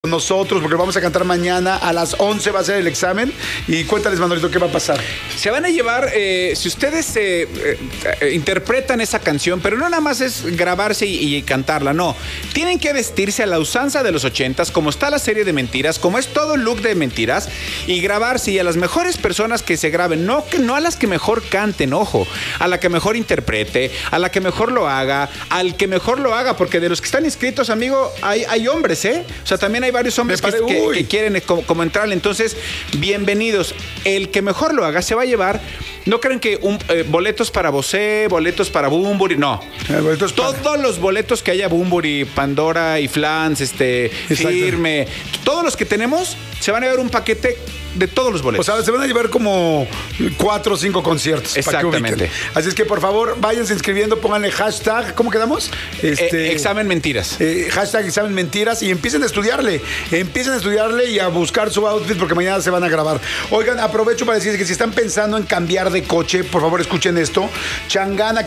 nosotros porque vamos a cantar mañana a las 11 va a ser el examen. Y cuéntales, Manolito, ¿qué va a pasar? Se van a llevar, si ustedes interpretan esa canción, pero no nada más es grabarse y cantarla, no. Tienen que vestirse a la usanza de los 80s, como está la serie de Mentiras, como es todo el look de Mentiras, y grabarse. Y a las mejores personas que se graben, no a las que mejor canten, ojo, a la que mejor interprete, a la que mejor lo haga, al que mejor lo haga, porque de los que están inscritos, amigo, hay hombres, ¿eh? O sea, también hay varios hombres que quieren como entrar. Entonces, bienvenidos. El que mejor lo haga se va a llevar. No creen que boletos para Bosé, boletos para Bunbury, no. Todos los boletos que haya Bunbury, Pandora y Flans, Firme, todos los que tenemos se van a llevar un paquete de todos los boletos. O sea, se van a llevar como 4 o 5 conciertos. Exactamente. Así es que, por favor, váyanse inscribiendo, pónganle hashtag, ¿cómo quedamos? Examen Mentiras. Hashtag Examen Mentiras y empiecen a estudiarle. Empiecen a estudiarle y a buscar su outfit porque mañana se van a grabar. Oigan, aprovecho para decirles que si están pensando en cambiar de coche, por favor, escuchen esto. Changana